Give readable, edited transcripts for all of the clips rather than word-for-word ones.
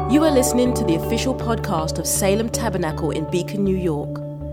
You are listening to the official podcast of Salem Tabernacle in Beacon, New York.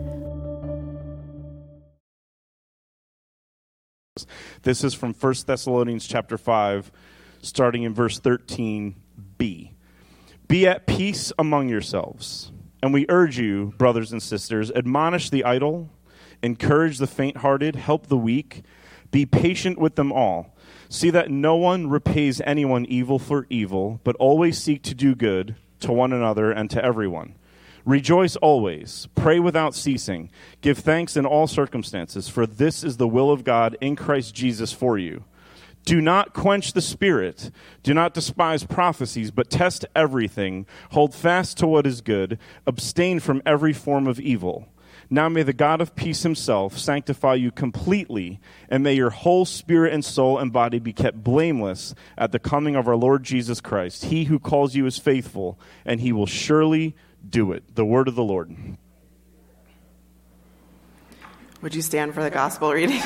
This is from 1 Thessalonians chapter 5, starting in verse 13b. Be at peace among yourselves. And we urge you, brothers and sisters, admonish the idle, encourage the faint-hearted, help the weak, be patient with them all. See that no one repays anyone evil for evil, but always seek to do good to one another and to everyone. Rejoice always, pray without ceasing, give thanks in all circumstances, for this is the will of God in Christ Jesus for you. Do not quench the spirit, do not despise prophecies, but test everything, hold fast to what is good, abstain from every form of evil. Now may the God of peace himself sanctify you completely, and may your whole spirit and soul and body be kept blameless at the coming of our Lord Jesus Christ. He who calls you is faithful, and he will surely do it. The word of the Lord. Would you stand for the gospel reading?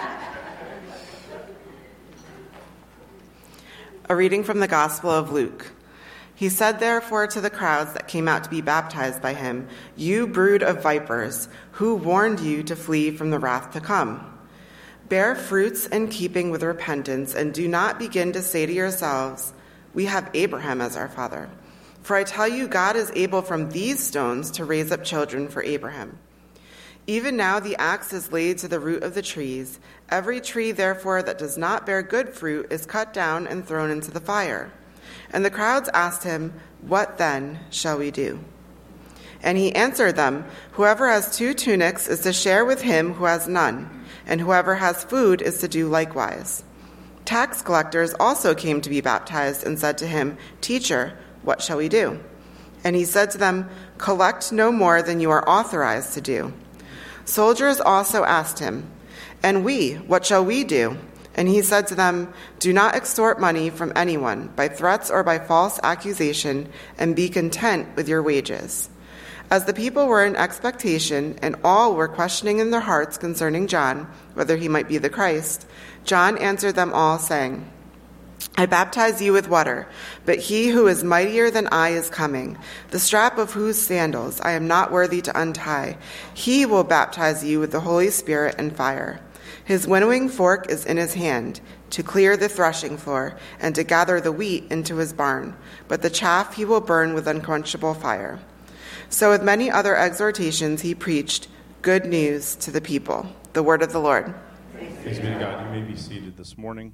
A reading from the Gospel of Luke. He said, therefore, to the crowds that came out to be baptized by him, you brood of vipers, who warned you to flee from the wrath to come? Bear fruits in keeping with repentance, and do not begin to say to yourselves, we have Abraham as our father. For I tell you, God is able from these stones to raise up children for Abraham. Even now the axe is laid to the root of the trees. Every tree, therefore, that does not bear good fruit is cut down and thrown into the fire. And the crowds asked him, what then shall we do? And he answered them, whoever has 2 tunics is to share with him who has none, and whoever has food is to do likewise. Tax collectors also came to be baptized and said to him, Teacher, what shall we do? And he said to them, collect no more than you are authorized to do. Soldiers also asked him, and we, what shall we do? And he said to them, do not extort money from anyone by threats or by false accusation, and be content with your wages. As the people were in expectation, and all were questioning in their hearts concerning John, whether he might be the Christ, John answered them all, saying, I baptize you with water, but he who is mightier than I is coming, the strap of whose sandals I am not worthy to untie. He will baptize you with the Holy Spirit and fire. His winnowing fork is in his hand, to clear the threshing floor, and to gather the wheat into his barn, but the chaff he will burn with unquenchable fire. So with many other exhortations he preached good news to the people. The word of the Lord. Thanks be to God. You may be seated this morning.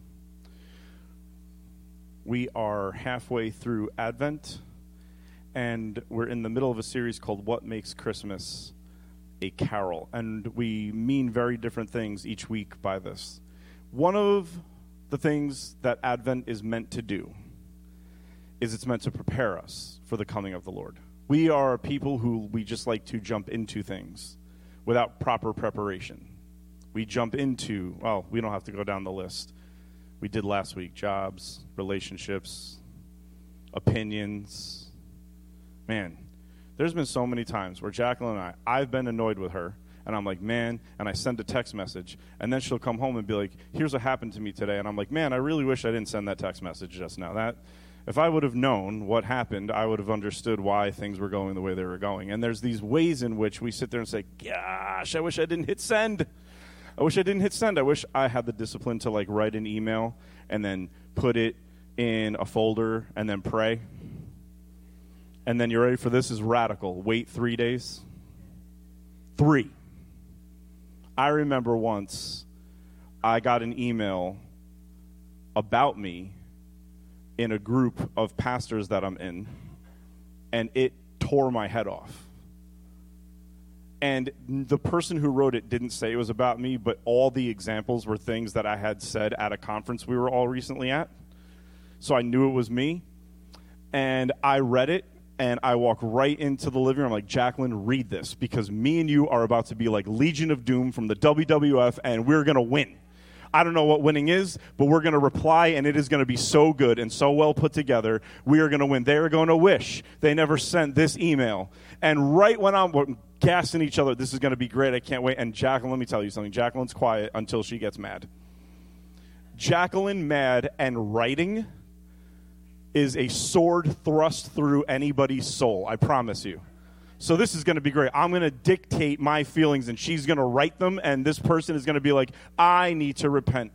We are halfway through Advent, and we're in the middle of a series called What Makes Christmas a Carol, and we mean very different things each week by this. One of the things that Advent is meant to do is it's meant to prepare us for the coming of the Lord. We are people who we just like to jump into things without proper preparation. We jump into, well, we don't have to go down the list. We did last week, jobs, relationships, opinions. Man, there's been so many times where Jacqueline and I've been annoyed with her, and I'm like, man, and I send a text message, and then she'll come home and be like, here's what happened to me today, and I'm like, man, I really wish I didn't send that text message just now. That, if I would have known what happened, I would have understood why things were going the way they were going. And there's these ways in which we sit there and say, gosh, I wish I didn't hit send. I wish I didn't hit send. I wish I had the discipline to like write an email and then put it in a folder and then pray. And then you're ready for this is radical. Wait 3 days. 3. I remember once I got an email about me in a group of pastors that I'm in, and it tore my head off. And the person who wrote it didn't say it was about me, but all the examples were things that I had said at a conference we were all recently at. So I knew it was me. And I read it, and I walk right into the living room. I'm like, Jacqueline, read this, because me and you are about to be like Legion of Doom from the WWF, and we're going to win. I don't know what winning is, but we're going to reply, and it is going to be so good and so well put together. We are going to win. They are going to wish they never sent this email. And right when I'm gassing each other, this is going to be great, I can't wait. And Jacqueline, let me tell you something. Jacqueline's quiet until she gets mad. Jacqueline mad and writing is a sword thrust through anybody's soul, I promise you. So this is going to be great. I'm going to dictate my feelings, and she's going to write them, and this person is going to be like, I need to repent.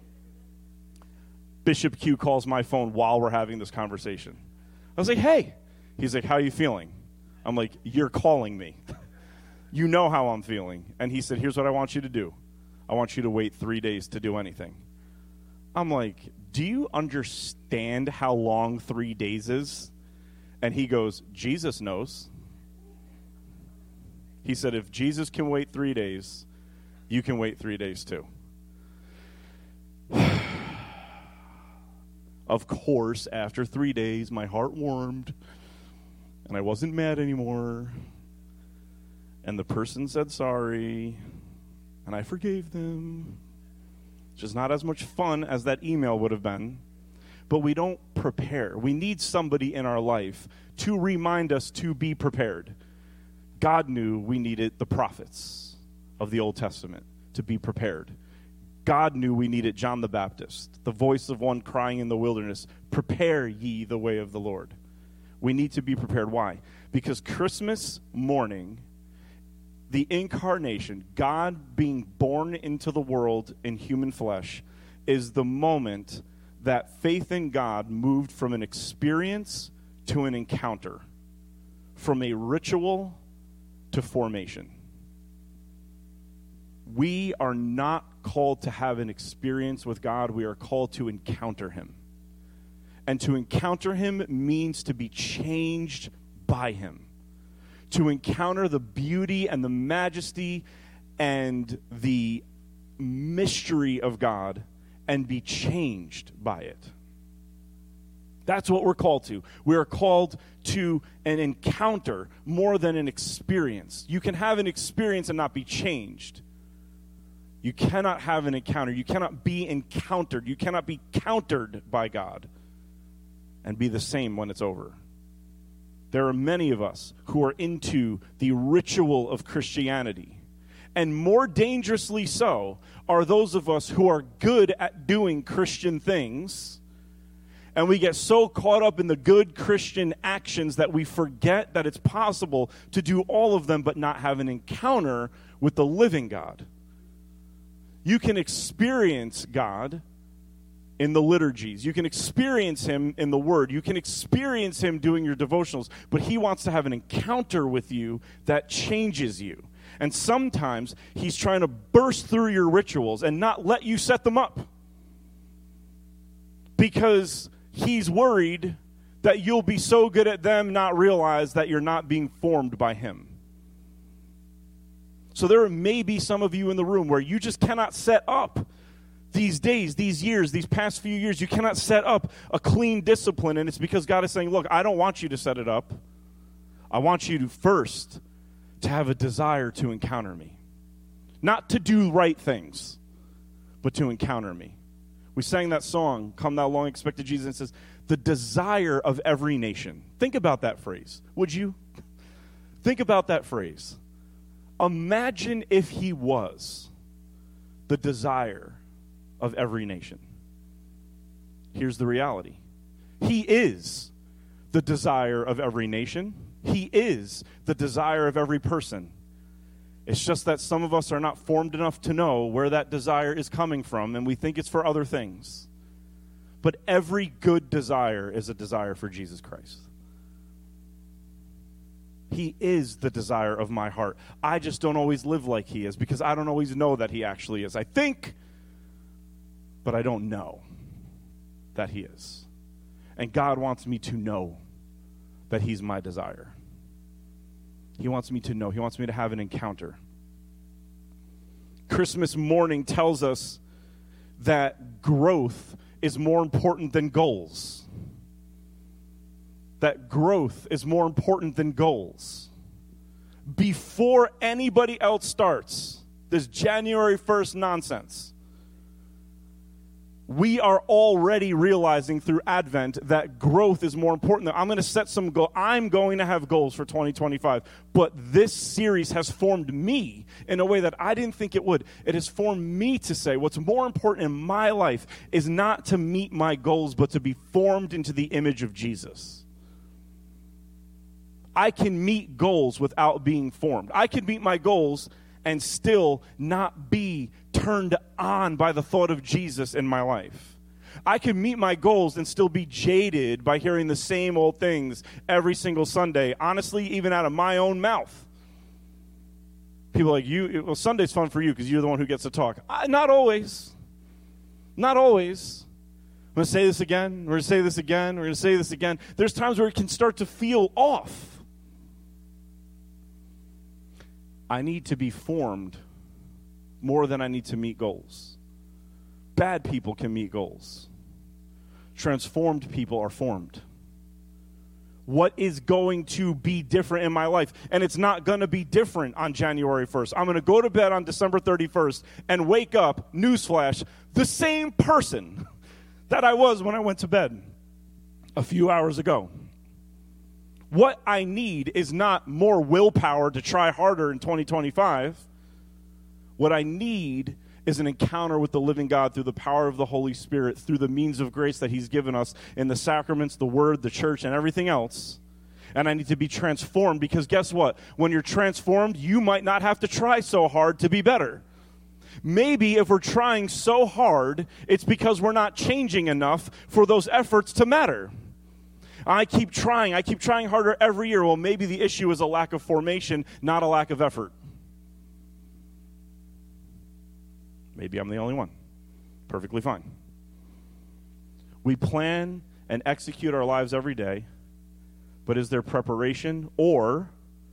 Bishop Q calls my phone while we're having this conversation. I was like, hey. He's like, how are you feeling? I'm like, you're calling me. You know how I'm feeling. And he said, here's what I want you to do. I want you to wait 3 days to do anything. I'm like, do you understand how long 3 days is? And he goes, Jesus knows. He said, if Jesus can wait 3 days, you can wait 3 days too. Of course, after 3 days, my heart warmed, and I wasn't mad anymore. And the person said sorry, and I forgave them. It's just not as much fun as that email would have been. But we don't prepare. We need somebody in our life to remind us to be prepared. God knew we needed the prophets of the Old Testament to be prepared. God knew we needed John the Baptist, the voice of one crying in the wilderness, prepare ye the way of the Lord. We need to be prepared. Why? Because Christmas morning, the incarnation, God being born into the world in human flesh, is the moment that faith in God moved from an experience to an encounter, from a ritual to formation. We are not called to have an experience with God. We are called to encounter him. And to encounter him means to be changed by him. To encounter the beauty and the majesty and the mystery of God and be changed by it. That's what we're called to. We are called to an encounter more than an experience. You can have an experience and not be changed. You cannot have an encounter. You cannot be encountered. You cannot be countered by God and be the same when it's over. There are many of us who are into the ritual of Christianity. And more dangerously so are those of us who are good at doing Christian things. And we get so caught up in the good Christian actions that we forget that it's possible to do all of them but not have an encounter with the living God. You can experience God in the liturgies. You can experience him in the Word. You can experience him doing your devotionals. But he wants to have an encounter with you that changes you. And sometimes he's trying to burst through your rituals and not let you set them up. Because he's worried that you'll be so good at them, not realize that you're not being formed by him. So there may be some of you in the room where you just cannot set up these days, these years, these past few years. You cannot set up a clean discipline, and it's because God is saying, look, I don't want you to set it up. I want you to first to have a desire to encounter me. Not to do right things, but to encounter me. We sang that song, Come Thou Long Expected Jesus, and it says, the desire of every nation. Think about that phrase, would you? Think about that phrase. Imagine if he was the desire of every nation. Here's the reality. He is the desire of every nation. He is the desire of every person. It's just that some of us are not formed enough to know where that desire is coming from, and we think it's for other things. But every good desire is a desire for Jesus Christ. He is the desire of my heart. I just don't always live like he is because I don't always know that he actually is. I think, but I don't know that he is. And God wants me to know that he's my desire. He wants me to know. He wants me to have an encounter. Christmas morning tells us that growth is more important than goals. That growth is more important than goals. Before anybody else starts this January 1st nonsense, We are already realizing through Advent that growth is more important. I'm going to set some goals. I'm going to have goals for 2025. But this series has formed me in a way that I didn't think it would. It has formed me to say what's more important in my life is not to meet my goals, but to be formed into the image of Jesus. I can meet goals without being formed. I can meet my goals and still not be turned on by the thought of Jesus in my life. I can meet my goals and still be jaded by hearing the same old things every single Sunday, honestly, even out of my own mouth. People are like, well, Sunday's fun for you because you're the one who gets to talk. Not always. Not always. I'm going to say this again. We're going to say this again. We're going to say this again. There's times where it can start to feel off. I need to be formed more than I need to meet goals. Bad people can meet goals. Transformed people are formed. What is going to be different in my life? And it's not going to be different on January 1st. I'm going to go to bed on December 31st and wake up, newsflash, the same person that I was when I went to bed a few hours ago. What I need is not more willpower to try harder in 2025. What I need is an encounter with the living God through the power of the Holy Spirit, through the means of grace that he's given us in the sacraments, the word, the church, and everything else. And I need to be transformed because guess what? When you're transformed, you might not have to try so hard to be better. Maybe if we're trying so hard, it's because we're not changing enough for those efforts to matter. I keep trying harder every year. Well, maybe the issue is a lack of formation, not a lack of effort. Maybe I'm the only one. Perfectly fine. We plan and execute our lives every day, but is there preparation, or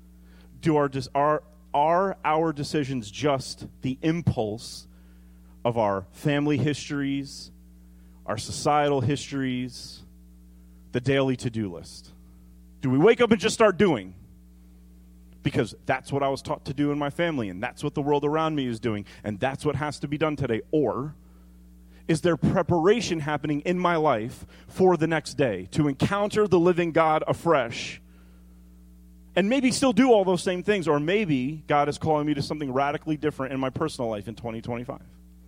are our decisions just the impulse of our family histories, our societal histories, the daily to-do list? Do we wake up and just start doing? Because that's what I was taught to do in my family, and that's what the world around me is doing, and that's what has to be done today. Or is there preparation happening in my life for the next day to encounter the living God afresh and maybe still do all those same things? Or maybe God is calling me to something radically different in my personal life in 2025.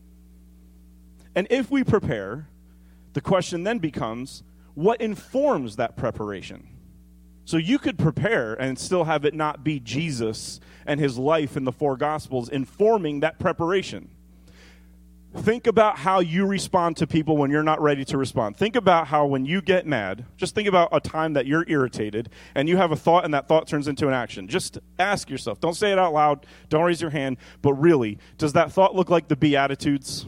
And if we prepare, the question then becomes, what informs that preparation? So you could prepare and still have it not be Jesus and his life in the four Gospels informing that preparation. Think about how you respond to people when you're not ready to respond. Think about how when you get mad, just think about a time that you're irritated and you have a thought and that thought turns into an action. Just ask yourself. Don't say it out loud. Don't raise your hand. But really, does that thought look like the Beatitudes?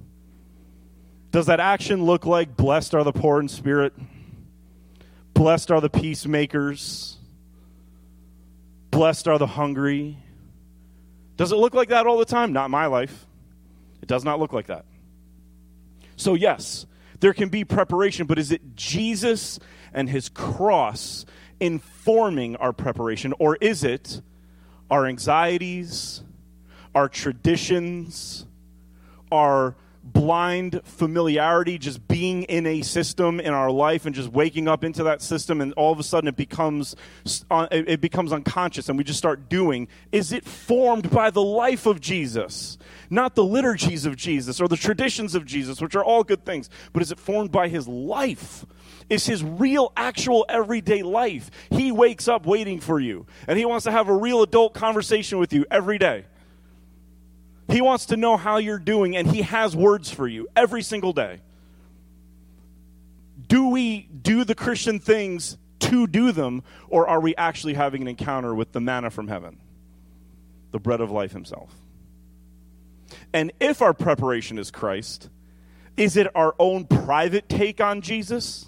Does that action look like blessed are the poor in spirit? Blessed are the peacemakers? Blessed are the hungry? Does it look like that all the time? Not in my life. It does not look like that. So yes, there can be preparation, but is it Jesus and his cross informing our preparation, or is it our anxieties, our traditions, our blind familiarity, just being in a system in our life and just waking up into that system, and all of a sudden it becomes unconscious and we just start doing? Is it formed by the life of Jesus? Not the liturgies of Jesus or the traditions of Jesus, which are all good things, but is it formed by his life? Is his real, actual, everyday life. He wakes up waiting for you, and he wants to have a real adult conversation with you every day. He wants to know how you're doing, and he has words for you every single day. Do we do the Christian things to do them, or are we actually having an encounter with the manna from heaven, the bread of life himself? And if our preparation is Christ, is it our own private take on Jesus?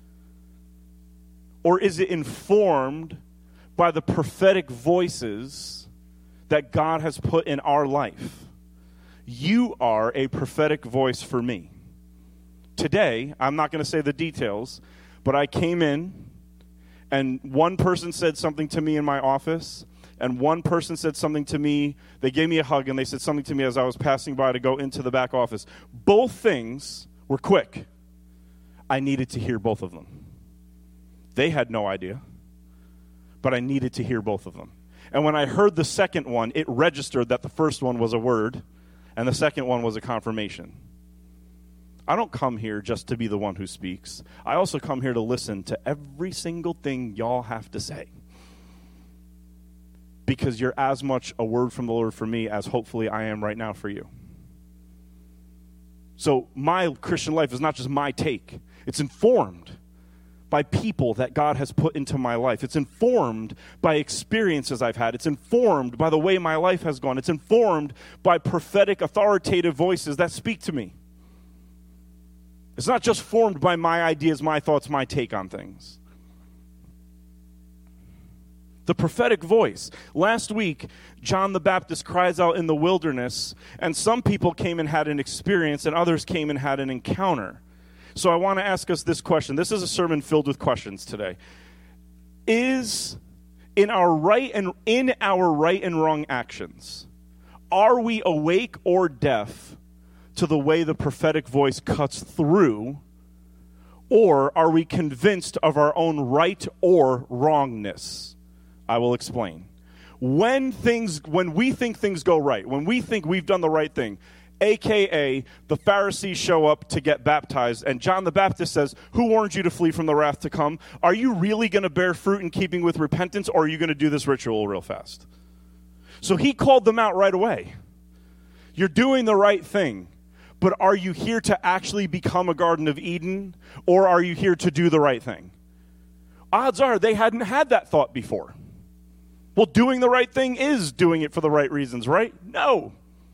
Or is it informed by the prophetic voices that God has put in our life? You are a prophetic voice for me. Today, I'm not going to say the details, but I came in and one person said something to me in my office, and one person said something to me. They gave me a hug and they said something to me as I was passing by to go into the back office. Both things were quick. I needed to hear both of them. They had no idea, but I needed to hear both of them. And when I heard the second one, it registered that the first one was a word, and the second one was a confirmation. I don't come here just to be the one who speaks. I also come here to listen to every single thing y'all have to say. Because you're as much a word from the Lord for me as hopefully I am right now for you. So my Christian life is not just my take. It's informed by people that God has put into my life. It's informed by experiences I've had. It's informed by the way my life has gone. It's informed by prophetic, authoritative voices that speak to me. It's not just formed by my ideas, my thoughts, my take on things. The prophetic voice. Last week, John the Baptist cries out in the wilderness, and some people came and had an experience, and others came and had an encounter. So I want to ask us this question. This is a sermon filled with questions today. Is in our right and wrong actions, are we awake or deaf to the way the prophetic voice cuts through, or are we convinced of our own right or wrongness? I will explain. When we think things go right, when we think we've done the right thing, a.k.a. the Pharisees show up to get baptized, and John the Baptist says, who warned you to flee from the wrath to come? Are you really going to bear fruit in keeping with repentance, or are you going to do this ritual real fast? So he called them out right away. You're doing the right thing, but are you here to actually become a Garden of Eden, or are you here to do the right thing? Odds are they hadn't had that thought before. Well, doing the right thing is doing it for the right reasons, right? No.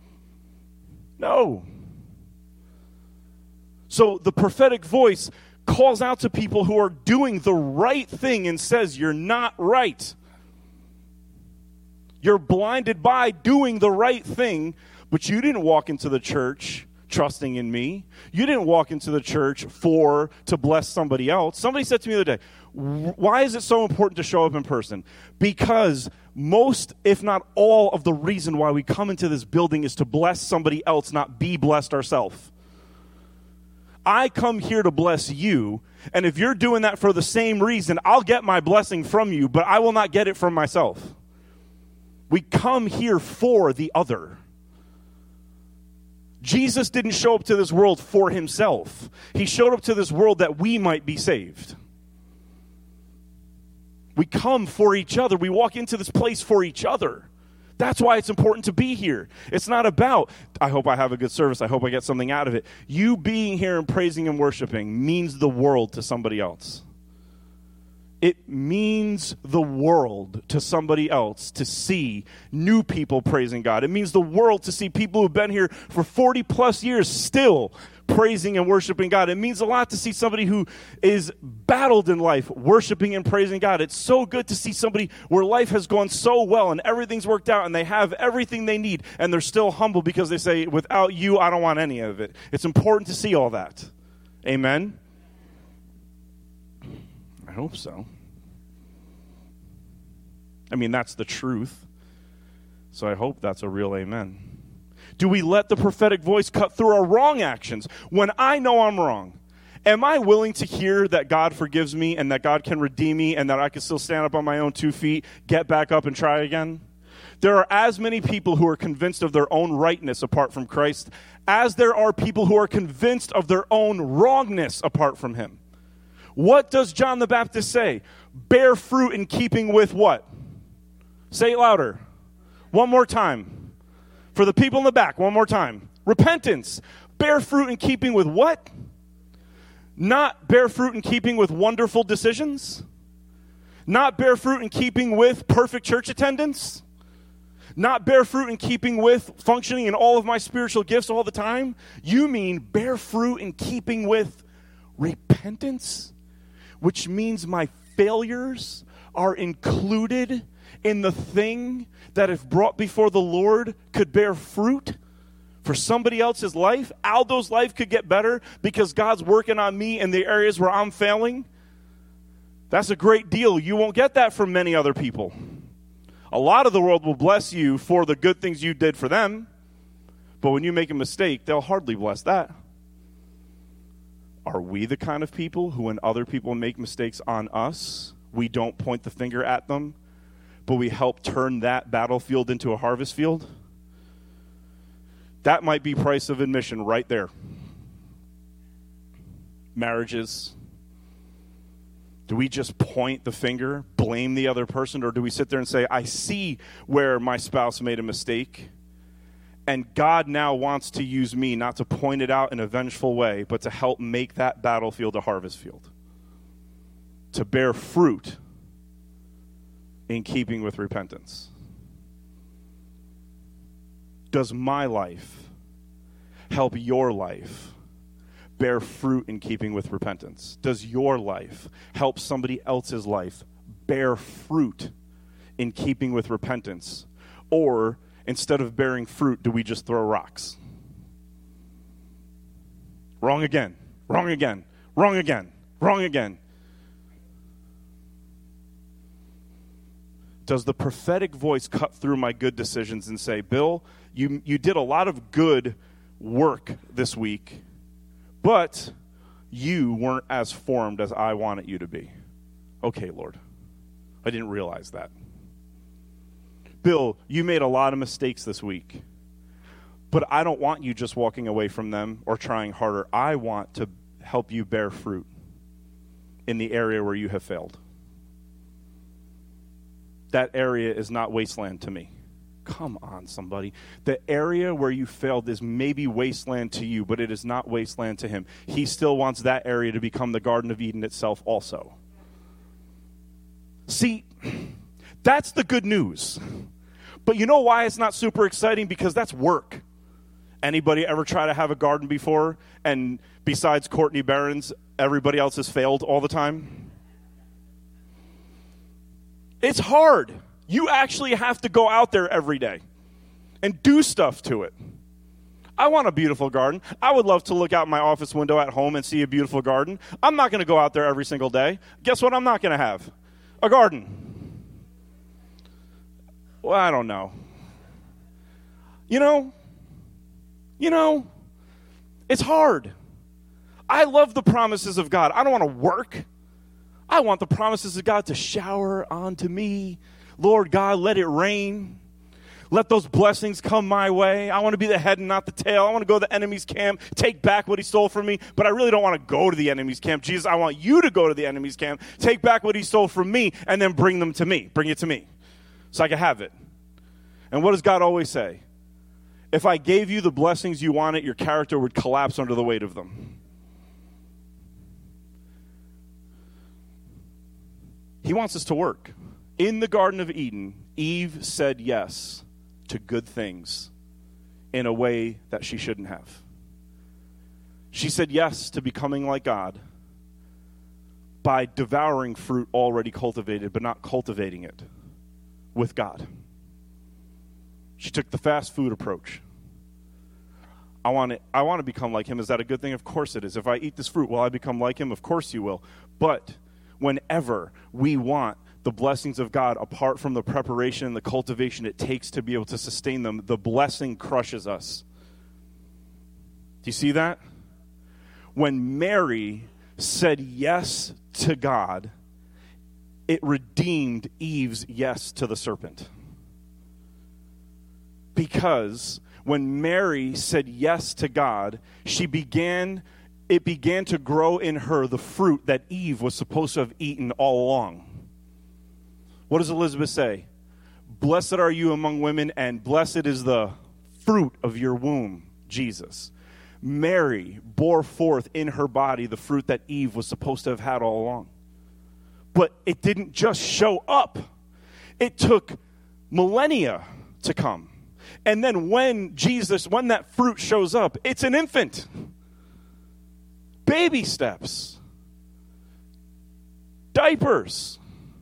So the prophetic voice calls out to people who are doing the right thing and says, you're not right. You're blinded by doing the right thing, but you didn't walk into the church trusting in me. You didn't walk into the church to bless somebody else. Somebody said to me the other day, why is it so important to show up in person? Because most, if not all, of the reason why we come into this building is to bless somebody else, not be blessed ourselves. I come here to bless you, and if you're doing that for the same reason, I'll get my blessing from you, but I will not get it from myself. We come here for the other. Jesus didn't show up to this world for himself. He showed up to this world that we might be saved. We come for each other. We walk into this place for each other. That's why it's important to be here. It's not about, I hope I have a good service. I hope I get something out of it. You being here and praising and worshiping means the world to somebody else. It means the world to somebody else to see new people praising God. It means the world to see people who've been here for 40 plus years still praising and worshiping God. It means a lot to see somebody who is battled in life worshiping and praising God. It's so good to see somebody where life has gone so well and everything's worked out and they have everything they need and they're still humble because they say, without you, I don't want any of it. It's important to see all that. Amen? I hope so. I mean, that's the truth. So I hope that's a real amen. Do we let the prophetic voice cut through our wrong actions? When I know I'm wrong, am I willing to hear that God forgives me and that God can redeem me and that I can still stand up on my own 2 feet, get back up and try again? There are as many people who are convinced of their own rightness apart from Christ as there are people who are convinced of their own wrongness apart from him. What does John the Baptist say? Bear fruit in keeping with what? Say it louder. One more time. For the people in the back, one more time. Repentance. Bear fruit in keeping with what? Not bear fruit in keeping with wonderful decisions. Not bear fruit in keeping with perfect church attendance. Not bear fruit in keeping with functioning in all of my spiritual gifts all the time. You mean bear fruit in keeping with repentance, which means my failures are included in the thing that if brought before the Lord could bear fruit for somebody else's life. Aldo's life could get better because God's working on me in the areas where I'm failing. That's a great deal. You won't get that from many other people. A lot of the world will bless you for the good things you did for them, but when you make a mistake, they'll hardly bless that. Are we the kind of people who, when other people make mistakes on us, we don't point the finger at them, but we help turn that battlefield into a harvest field? That might be price of admission right there. Marriages. Do we just point the finger, blame the other person, or do we sit there and say, I see where my spouse made a mistake, and God now wants to use me not to point it out in a vengeful way, but to help make that battlefield a harvest field, to bear fruit in keeping with repentance? Does my life help your life bear fruit in keeping with repentance? Does your life help somebody else's life bear fruit in keeping with repentance? Or instead of bearing fruit, do we just throw rocks? Wrong again, wrong again, wrong again, wrong again. Does the prophetic voice cut through my good decisions and say, Bill, you did a lot of good work this week, but you weren't as formed as I wanted you to be? Okay, Lord, I didn't realize that. Bill, you made a lot of mistakes this week, but I don't want you just walking away from them or trying harder. I want to help you bear fruit in the area where you have failed. That area is not wasteland to me. Come on, somebody. The area where you failed is maybe wasteland to you, but it is not wasteland to him. He still wants that area to become the Garden of Eden itself also. See, that's the good news. But you know why it's not super exciting? Because that's work. Anybody ever try to have a garden before, and besides Courtney Barron's, everybody else has failed all the time? It's hard. You actually have to go out there every day and do stuff to it. I want a beautiful garden. I would love to look out my office window at home and see a beautiful garden. I'm not going to go out there every single day. Guess what I'm not going to have? A garden. Well, I don't know. You know, it's hard. I love the promises of God. I don't want to work. I want the promises of God to shower onto me. Lord God, let it rain. Let those blessings come my way. I want to be the head and not the tail. I want to go to the enemy's camp, take back what he stole from me, but I really don't want to go to the enemy's camp. Jesus, I want you to go to the enemy's camp, take back what he stole from me, and then bring them to me. Bring it to me so I can have it. And what does God always say? If I gave you the blessings you wanted, your character would collapse under the weight of them. He wants us to work. In the Garden of Eden, Eve said yes to good things in a way that she shouldn't have. She said yes to becoming like God by devouring fruit already cultivated, but not cultivating it with God. She took the fast food approach. I want to become like him. Is that a good thing? Of course it is. If I eat this fruit, will I become like him? Of course you will. But whenever we want the blessings of God apart from the preparation and the cultivation it takes to be able to sustain them, the blessing crushes us. Do you see that? When Mary said yes to God, it redeemed Eve's yes to the serpent. Because when Mary said yes to God, it began to grow in her the fruit that Eve was supposed to have eaten all along. What does Elizabeth say? Blessed are you among women, and blessed is the fruit of your womb, Jesus. Mary bore forth in her body the fruit that Eve was supposed to have had all along. But it didn't just show up. It took millennia to come. And then when that fruit shows up, it's an infant. Baby steps. Diapers.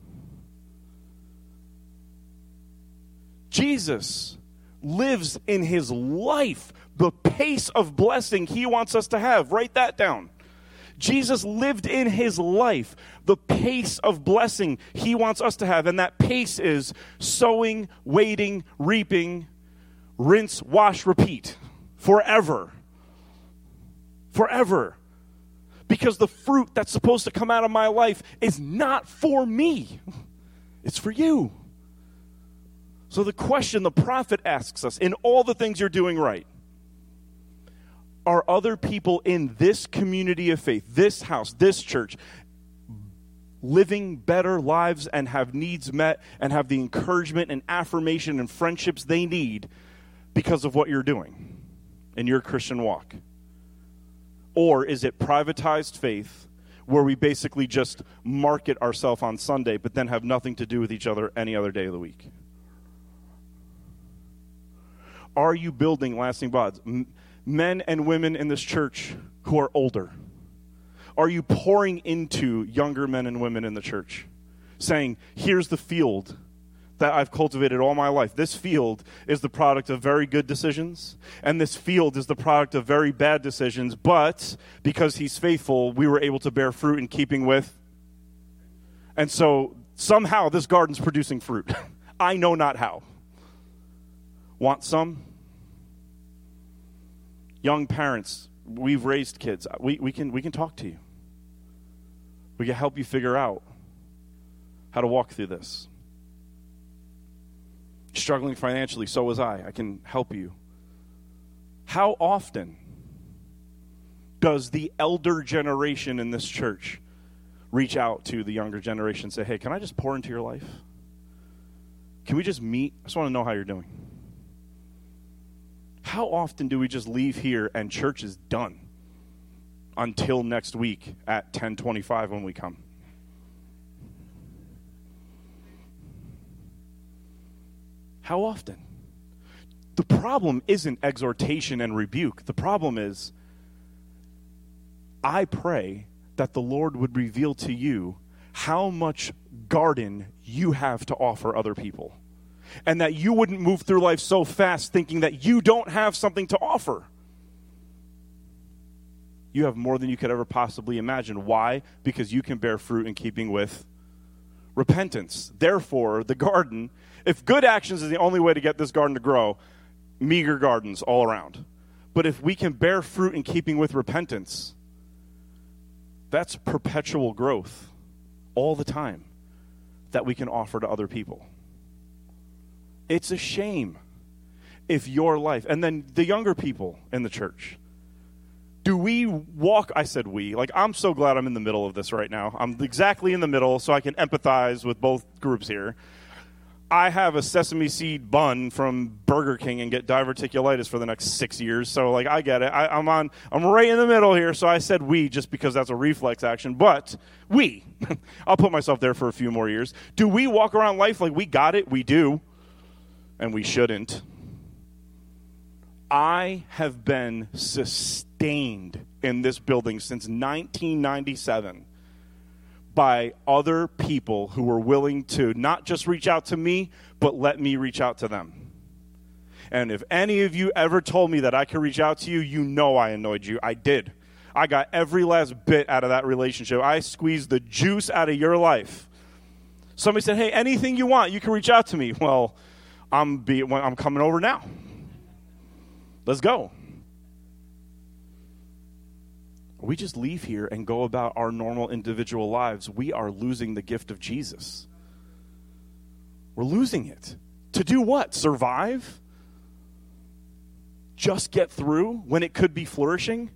Jesus lives in his life the pace of blessing he wants us to have. Write that down. Jesus lived in his life the pace of blessing he wants us to have. And that pace is sowing, waiting, reaping, rinse, wash, repeat. Forever. Forever. because the fruit that's supposed to come out of my life is not for me. It's for you. So the question the prophet asks us, in all the things you're doing right, are other people in this community of faith, this house, this church, living better lives and have needs met and have the encouragement and affirmation and friendships they need because of what you're doing in your Christian walk? Or is it privatized faith where we basically just market ourselves on Sunday but then have nothing to do with each other any other day of the week? Are you building lasting bonds? Men and women in this church who are older, are you pouring into younger men and women in the church, saying, here's the field that I've cultivated all my life. This field is the product of very good decisions, and this field is the product of very bad decisions, but because he's faithful, we were able to bear fruit in keeping with. And so somehow this garden's producing fruit. I know not how. Want some? Young parents, we've raised kids. We can talk to you. We can help you figure out how to walk through this. Struggling financially, so was I. I can help you. How often does the elder generation in this church reach out to the younger generation and say, hey, can I just pour into your life? Can we just meet? I just want to know how you're doing. How often do we just leave here and church is done until next week at 10:25 when we come? How often? The problem isn't exhortation and rebuke. The problem is, I pray that the Lord would reveal to you how much garden you have to offer other people. And that you wouldn't move through life so fast thinking that you don't have something to offer. You have more than you could ever possibly imagine. Why? Because you can bear fruit in keeping with repentance. Therefore, the garden, if good actions is the only way to get this garden to grow, meager gardens all around. But if we can bear fruit in keeping with repentance, that's perpetual growth all the time that we can offer to other people. It's a shame if your life, and then the younger people in the church, do we walk, I said we, like I'm so glad I'm in the middle of this right now. I'm exactly in the middle so I can empathize with both groups here. I have a sesame seed bun from Burger King and get diverticulitis for the next 6 years, so like I get it. I'm right in the middle here, so I said we just because that's a reflex action, but we, I'll put myself there for a few more years. Do we walk around life like we got it? We do. And we shouldn't. I have been sustained in this building since 1997 by other people who were willing to not just reach out to me, but let me reach out to them. And if any of you ever told me that I could reach out to you, you know I annoyed you. I did. I got every last bit out of that relationship. I squeezed the juice out of your life. Somebody said, hey, anything you want, you can reach out to me. Well, I'm coming over now. Let's go. We just leave here and go about our normal individual lives. We are losing the gift of Jesus. We're losing it. To do what? Survive? Just get through when it could be flourishing?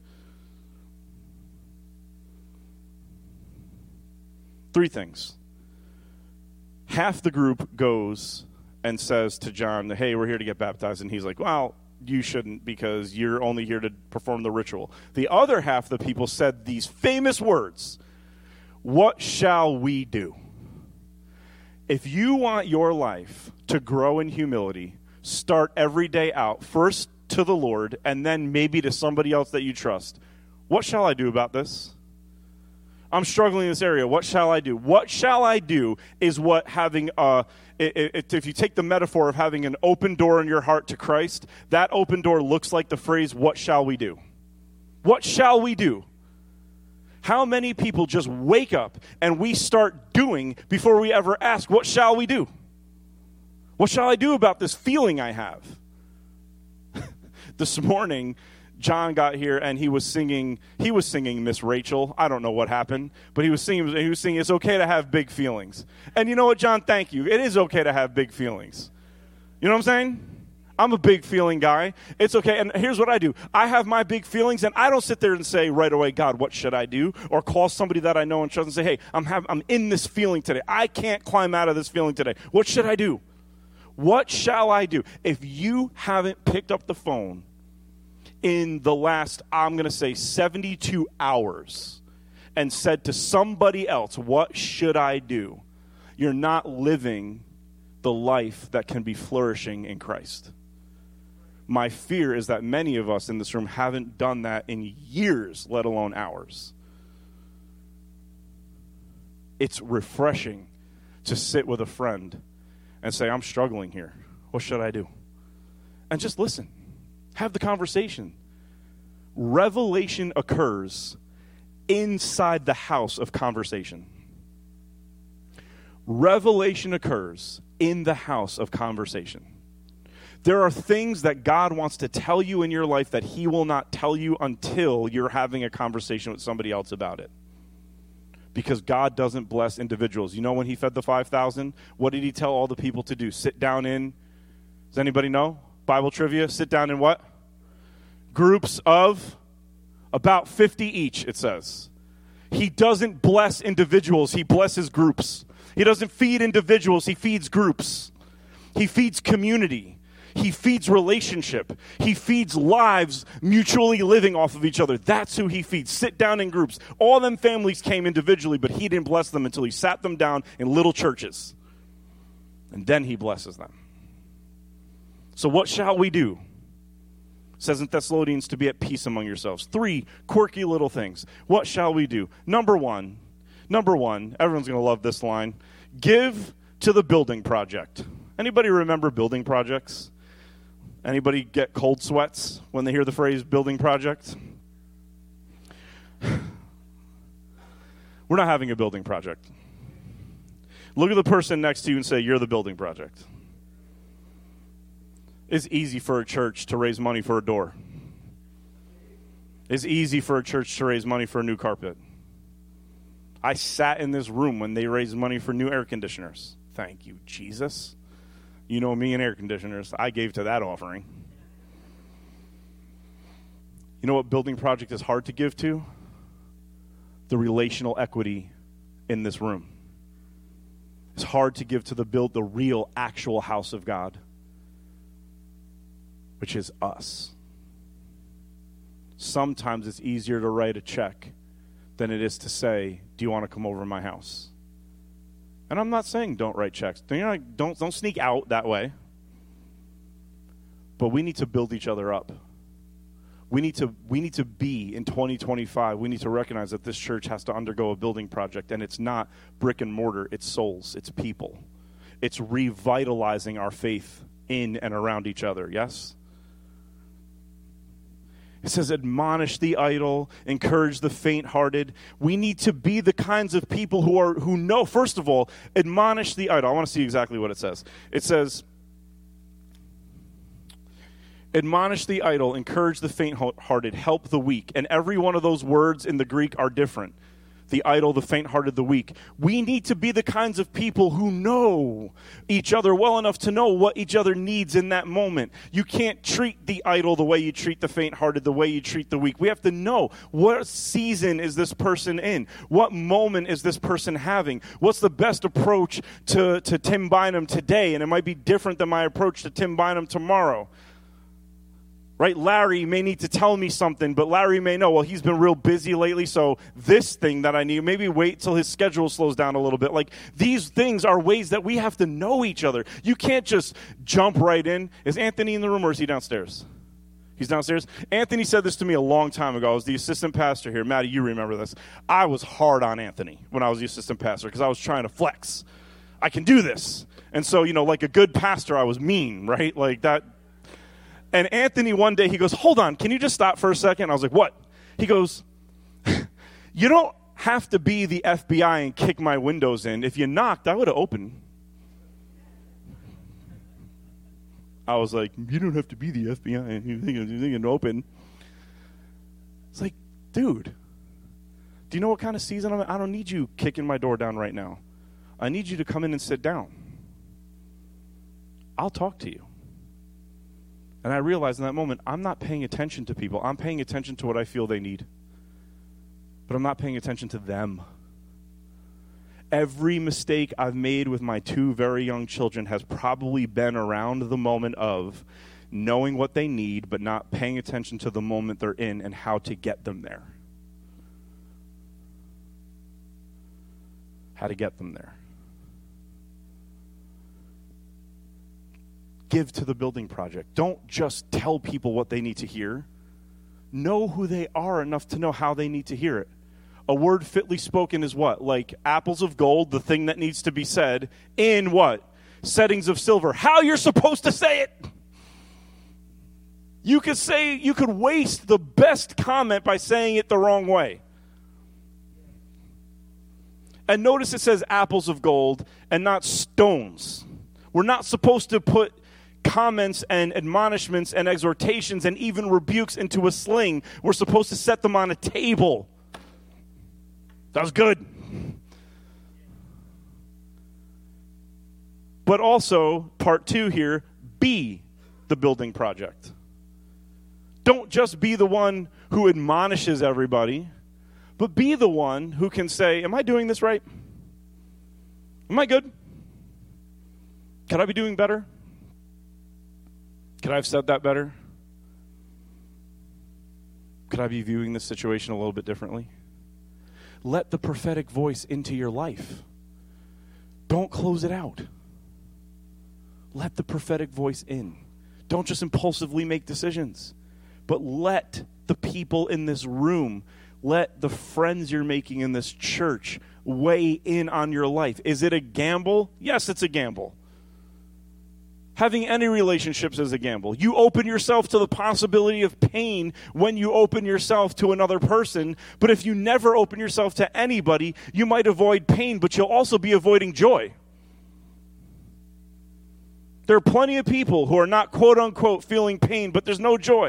3 things. Half the group goes and says to John, hey, we're here to get baptized. And he's like, well, you shouldn't because you're only here to perform the ritual. The other half of the people said these famous words, what shall we do? If you want your life to grow in humility, start every day out, first to the Lord, and then maybe to somebody else that you trust. What shall I do about this? I'm struggling in this area. What shall I do? What shall I do is what having if you take the metaphor of having an open door in your heart to Christ, that open door looks like the phrase, what shall we do? What shall we do? How many people just wake up and we start doing before we ever ask, what shall we do? What shall I do about this feeling I have? This morning, John got here and he was singing Miss Rachel. I don't know what happened, but he was singing it's okay to have big feelings. And you know what, John, thank you. It is okay to have big feelings. You know what I'm saying? I'm a big feeling guy. It's okay. And here's what I do. I have my big feelings, and I don't sit there and say right away, God, what should I do? Or call somebody that I know and trust and say, hey, I'm in this feeling today. I can't climb out of this feeling today. What should I do? What shall I do? If you haven't picked up the phone in the last, I'm going to say 72 hours and said to somebody else, what should I do? You're not living the life that can be flourishing in Christ. My fear is that many of us in this room haven't done that in years, let alone hours. It's refreshing to sit with a friend and say, I'm struggling here. What should I do? And just listen. Have the conversation. Revelation occurs inside the house of conversation. Revelation occurs in the house of conversation. There are things that God wants to tell you in your life that he will not tell you until you're having a conversation with somebody else about it. Because God doesn't bless individuals. You know when he fed the 5,000, what did he tell all the people to do? Sit down in, does anybody know? Bible trivia, sit down in what? Groups of about 50 each, it says. He doesn't bless individuals, he blesses groups. He doesn't feed individuals, he feeds groups. He feeds community. He feeds relationship. He feeds lives mutually living off of each other. That's who he feeds. Sit down in groups. All them families came individually, but he didn't bless them until he sat them down in little churches. And then he blesses them. So what shall we do? It says in Thessalonians to be at peace among yourselves. 3 quirky little things. What shall we do? Number one, everyone's going to love this line. Give to the building project. Anybody remember building projects? Anybody get cold sweats when they hear the phrase building project? We're not having a building project. Look at the person next to you and say, you're the building project. It's easy for a church to raise money for a door. It's easy for a church to raise money for a new carpet. I sat in this room when they raised money for new air conditioners. Thank you, Jesus. You know me and air conditioners. I gave to that offering. You know what building project is hard to give to? The relational equity in this room. It's hard to give to the real, actual house of God, which is us. Sometimes it's easier to write a check than it is to say, do you want to come over to my house? And I'm not saying don't write checks. Don't sneak out that way. But we need to build each other up. We need to be in 2025. We need to recognize that this church has to undergo a building project, and it's not brick and mortar. It's souls. It's people. It's revitalizing our faith in and around each other. Yes? It says, admonish the idle, encourage the faint-hearted. We need to be the kinds of people who know, first of all, admonish the idle. I want to see exactly what it says. It says, admonish the idle, encourage the faint-hearted, help the weak. And every one of those words in the Greek are different. The idle, the faint-hearted, the weak. We need to be the kinds of people who know each other well enough to know what each other needs in that moment. You can't treat the idle the way you treat the faint-hearted, the way you treat the weak. We have to know what season is this person in? What moment is this person having? What's the best approach to Tim Bynum today? And it might be different than my approach to Tim Bynum tomorrow. Right? Larry may need to tell me something, but Larry may know, well, he's been real busy lately, so this thing that I need, maybe wait till his schedule slows down a little bit. Like, these things are ways that we have to know each other. You can't just jump right in. Is Anthony in the room or is he downstairs? He's downstairs. Anthony said this to me a long time ago. I was the assistant pastor here. Maddie, you remember this. I was hard on Anthony when I was the assistant pastor because I was trying to flex. I can do this. And so, like a good pastor, I was mean, right? Like that. And Anthony one day, he goes, hold on, can you just stop for a second? I was like, what? He goes, you don't have to be the FBI and kick my windows in. If you knocked, I would have opened. I was like, you don't have to be the FBI and you think to open. It's like, dude, do you know what kind of season I'm in? I don't need you kicking my door down right now. I need you to come in and sit down. I'll talk to you. And I realized in that moment, I'm not paying attention to people. I'm paying attention to what I feel they need. But I'm not paying attention to them. Every mistake I've made with my 2 very young children has probably been around the moment of knowing what they need, but not paying attention to the moment they're in and how to get them there. How to get them there. Give to the building project. Don't just tell people what they need to hear. Know who they are enough to know how they need to hear it. A word fitly spoken is what? Like apples of gold, the thing that needs to be said, in what? Settings of silver. How you're supposed to say it. You could waste the best comment by saying it the wrong way. And notice it says apples of gold and not stones. We're not supposed to put comments and admonishments and exhortations and even rebukes into a sling. We're supposed to set them on a table. That was good. But also, part 2 here, be the building project. Don't just be the one who admonishes everybody, but be the one who can say, am I doing this right? Am I good? Could I be doing better? Could I have said that better? Could I be viewing this situation a little bit differently? Let the prophetic voice into your life. Don't close it out. Let the prophetic voice in. Don't just impulsively make decisions, but let the people in this room, let the friends you're making in this church weigh in on your life. Is it a gamble? Yes, it's a gamble. Having any relationships is a gamble. You open yourself to the possibility of pain when you open yourself to another person. But if you never open yourself to anybody, you might avoid pain, but you'll also be avoiding joy. There are plenty of people who are not quote unquote feeling pain, but there's no joy.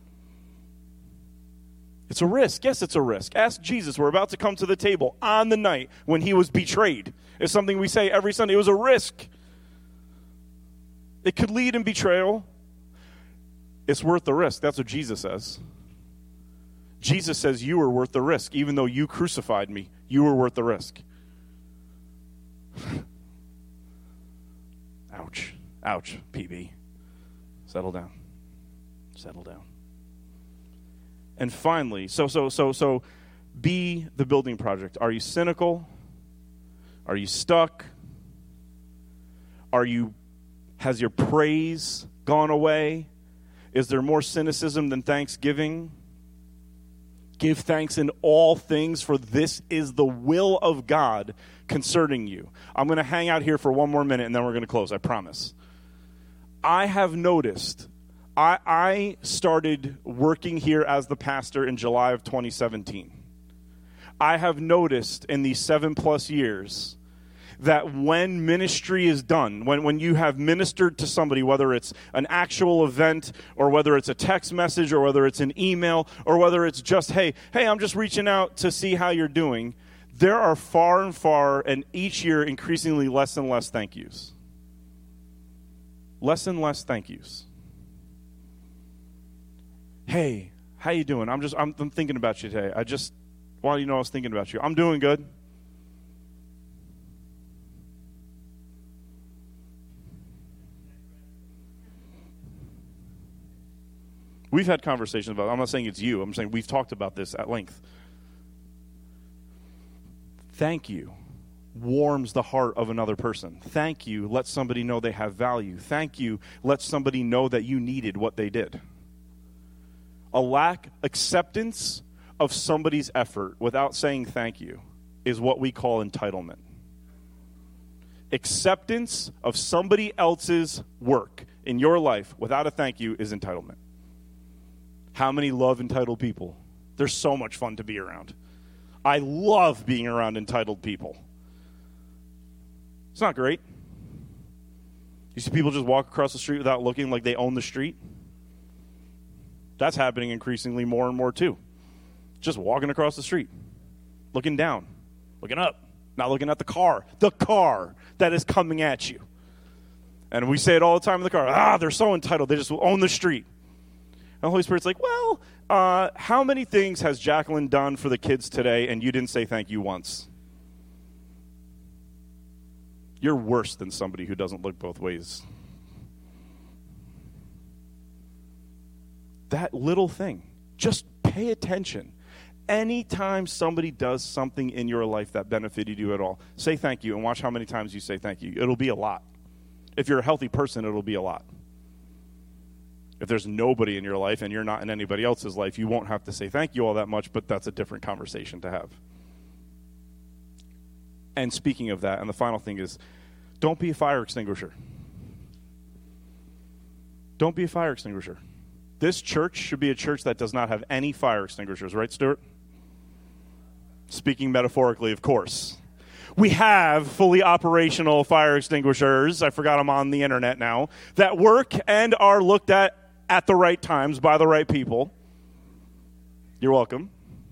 It's a risk. Yes, it's a risk. Ask Jesus. We're about to come to the table on the night when he was betrayed. It's something we say every Sunday. It was a risk. It could lead in betrayal. It's worth the risk. That's what Jesus says. Jesus says you were worth the risk. Even though you crucified me, you were worth the risk. Ouch. Ouch, PB. Settle down. Settle down. And finally, so be the building project. Are you cynical? Are you stuck? Has your praise gone away? Is there more cynicism than thanksgiving? Give thanks in all things, for this is the will of God concerning you. I'm going to hang out here for one more minute, and then we're going to close, I promise. I have noticed, I started working here as the pastor in July of 2017. I have noticed in these 7+ years that when ministry is done, when you have ministered to somebody, whether it's an actual event or whether it's a text message or whether it's an email or whether it's just, hey, I'm just reaching out to see how you're doing, there are far and each year increasingly less and less thank yous. Less and less thank yous. Hey, how you doing? I'm thinking about you today. Why do you know I was thinking about you? I'm doing good. We've had conversations about it. I'm not saying it's you. I'm saying we've talked about this at length. Thank you warms the heart of another person. Thank you lets somebody know they have value. Thank you lets somebody know that you needed what they did. A lack acceptance of somebody's effort without saying thank you is what we call entitlement. Acceptance of somebody else's work in your life without a thank you is entitlement. How many love entitled people? They're so much fun to be around. I love being around entitled people. It's not great. You see people just walk across the street without looking like they own the street. That's happening increasingly more and more too. just walking across the street, looking down, looking up, not looking at the car that is coming at you. And we say it all the time in the car, they're so entitled, they just own the street. And the Holy Spirit's like, well, how many things has Jacqueline done for the kids today and you didn't say thank you once? You're worse than somebody who doesn't look both ways. That little thing, just pay attention. Anytime somebody does something in your life that benefited you at all, say thank you and watch how many times you say thank you. It'll be a lot. If you're a healthy person, it'll be a lot. If there's nobody in your life and you're not in anybody else's life, you won't have to say thank you all that much, but that's a different conversation to have. And speaking of that, and the final thing is, don't be a fire extinguisher. Don't be a fire extinguisher. This church should be a church that does not have any fire extinguishers, right, Stuart? Speaking metaphorically, of course. We have fully operational fire extinguishers, I forgot I'm on the internet now, that work and are looked at the right times by the right people. You're welcome.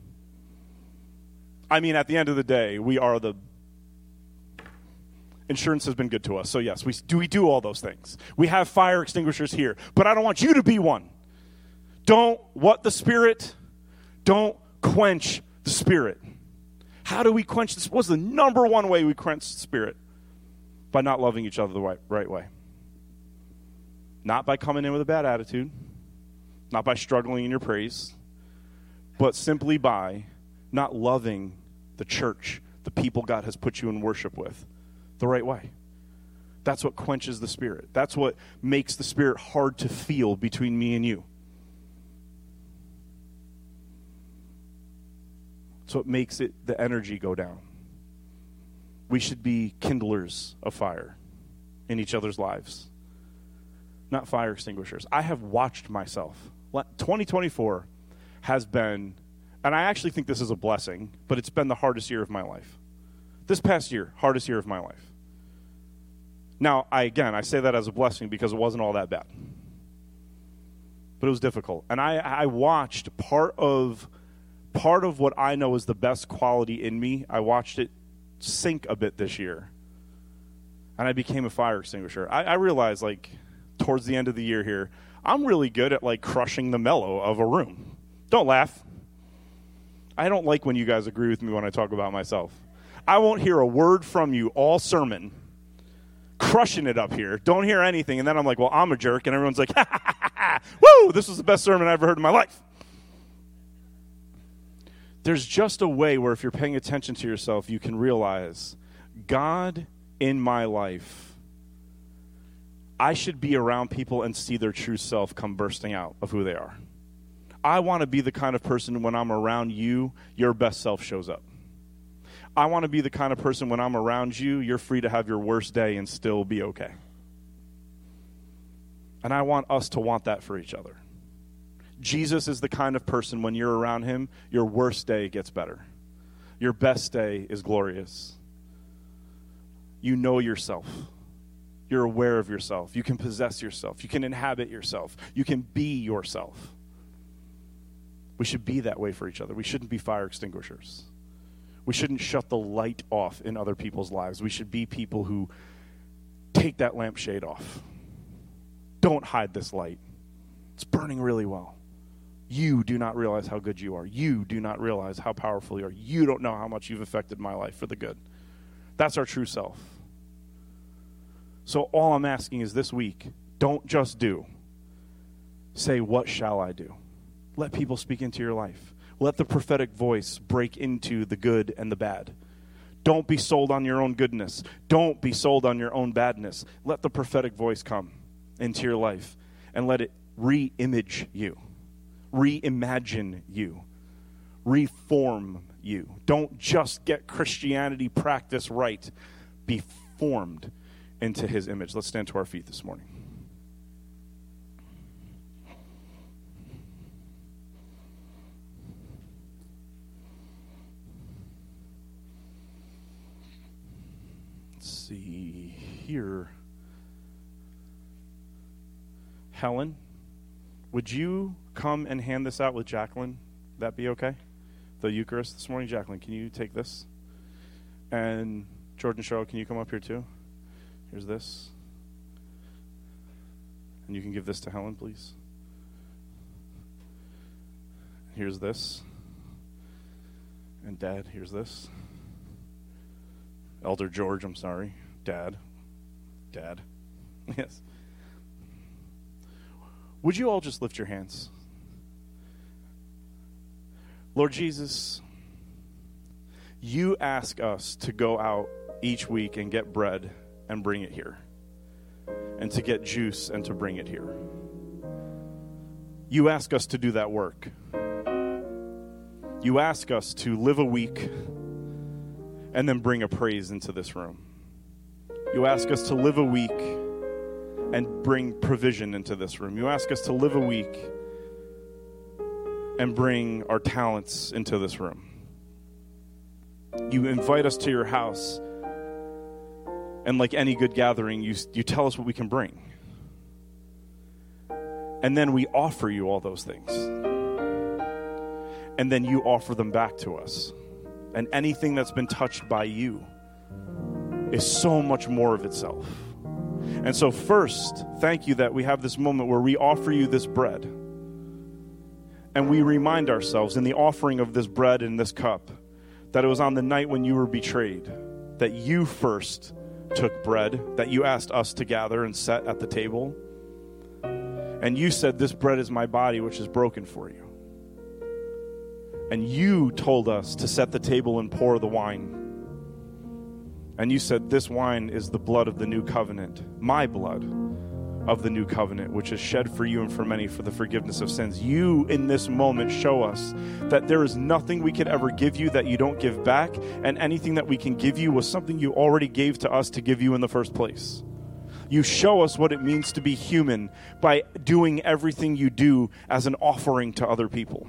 I mean, at the end of the day, we are the... Insurance has been good to us, so yes, we do all those things. We have fire extinguishers here, but I don't want you to be one. Don't quench the Spirit. How do we quench this? What's the number one way we quench the Spirit? By not loving each other the right way. Not by coming in with a bad attitude. Not by struggling in your praise. But simply by not loving the church, the people God has put you in worship with, the right way. That's what quenches the Spirit. That's what makes the Spirit hard to feel between me and you. So it makes the energy go down. We should be kindlers of fire in each other's lives, not fire extinguishers. I have watched myself. 2024 has been, and I actually think this is a blessing, but it's been the hardest year of my life. This past year, hardest year of my life. Now, I say that as a blessing because it wasn't all that bad. But it was difficult. And I watched part of what I know is the best quality in me, I watched it sink a bit this year. And I became a fire extinguisher. I realized, towards the end of the year here, I'm really good at, crushing the mellow of a room. Don't laugh. I don't like when you guys agree with me when I talk about myself. I won't hear a word from you all sermon, crushing it up here. Don't hear anything. And then I'm like, well, I'm a jerk. And everyone's like, ha, ha, ha, ha. Woo, this was the best sermon I ever heard in my life. There's just a way where if you're paying attention to yourself, you can realize, God in my life, I should be around people and see their true self come bursting out of who they are. I want to be the kind of person when I'm around you, your best self shows up. I want to be the kind of person when I'm around you, you're free to have your worst day and still be okay. And I want us to want that for each other. Jesus is the kind of person when you're around him, your worst day gets better. Your best day is glorious. You know yourself. You're aware of yourself. You can possess yourself. You can inhabit yourself. You can be yourself. We should be that way for each other. We shouldn't be fire extinguishers. We shouldn't shut the light off in other people's lives. We should be people who take that lampshade off. Don't hide this light. It's burning really well. You do not realize how good you are. You do not realize how powerful you are. You don't know how much you've affected my life for the good. That's our true self. So all I'm asking is this week, don't just do. Say, what shall I do? Let people speak into your life. Let the prophetic voice break into the good and the bad. Don't be sold on your own goodness. Don't be sold on your own badness. Let the prophetic voice come into your life and let it re-image you, reimagine you, reform you. Don't just get Christianity practice right. Be formed into his image. Let's stand to our feet this morning. Let's see here. Helen, would you come and hand this out with Jacqueline? Would that be okay? the Eucharist this morning. Jacqueline, can you take this? And Jordan Cheryl, can you come up here too? Here's this. And you can give this to Helen, please. Here's this. And Dad, here's this. Elder George, I'm sorry. Dad. Yes. Would you all just lift your hands? Lord Jesus, you ask us to go out each week and get bread and bring it here, and to get juice and to bring it here. You ask us to do that work. You ask us to live a week and then bring a praise into this room. You ask us to live a week and bring provision into this room. You ask us to live a week and bring our talents into this room. You invite us to your house, and like any good gathering, you tell us what we can bring. And then we offer you all those things. And then you offer them back to us. And anything that's been touched by you is so much more of itself. And so first, thank you that we have this moment where we offer you this bread. And we remind ourselves in the offering of this bread and this cup that it was on the night when you were betrayed, that you first took bread, that you asked us to gather and set at the table. And you said, this bread is my body, which is broken for you. And you told us to set the table and pour the wine. And you said, this wine is the blood of the new covenant, my blood of the new covenant, which is shed for you and for many for the forgiveness of sins. You, in this moment, show us that there is nothing we could ever give you that you don't give back, and anything that we can give you was something you already gave to us to give you in the first place. You show us what it means to be human by doing everything you do as an offering to other people.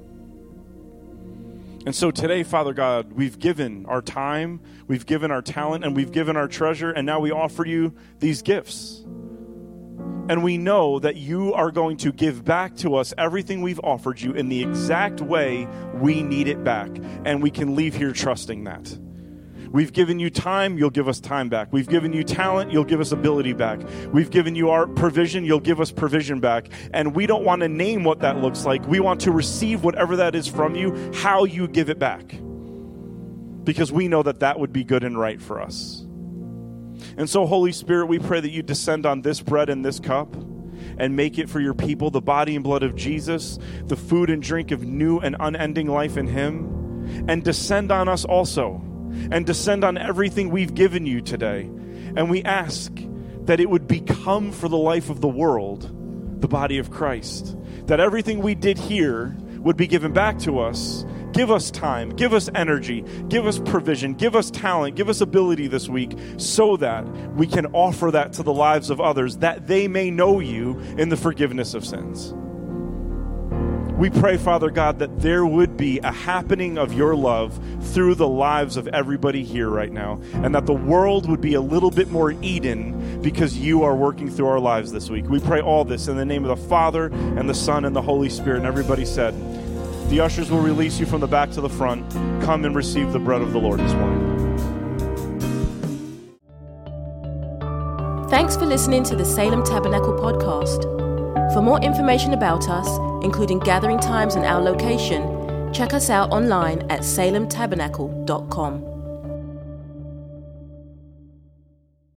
And so today, Father God, we've given our time, we've given our talent, and we've given our treasure, and now we offer you these gifts. And we know that you are going to give back to us everything we've offered you in the exact way we need it back. And we can leave here trusting that. We've given you time, you'll give us time back. We've given you talent, you'll give us ability back. We've given you our provision, you'll give us provision back. And we don't want to name what that looks like. We want to receive whatever that is from you, how you give it back. Because we know that that would be good and right for us. And so, Holy Spirit, we pray that you descend on this bread and this cup and make it for your people, the body and blood of Jesus, the food and drink of new and unending life in him. And descend on us also, and descend on everything we've given you today. And we ask that it would become for the life of the world, the body of Christ. That everything we did here would be given back to us. Give us time, give us energy, give us provision, give us talent, give us ability this week so that we can offer that to the lives of others, that they may know you in the forgiveness of sins. We pray, Father God, that there would be a happening of your love through the lives of everybody here right now, and that the world would be a little bit more Eden because you are working through our lives this week. We pray all this in the name of the Father and the Son and the Holy Spirit. And everybody said, the ushers will release you from the back to the front. Come and receive the bread of the Lord this morning. Thanks for listening to the Salem Tabernacle podcast. For more information about us, including gathering times and our location, check us out online at salemtabernacle.com.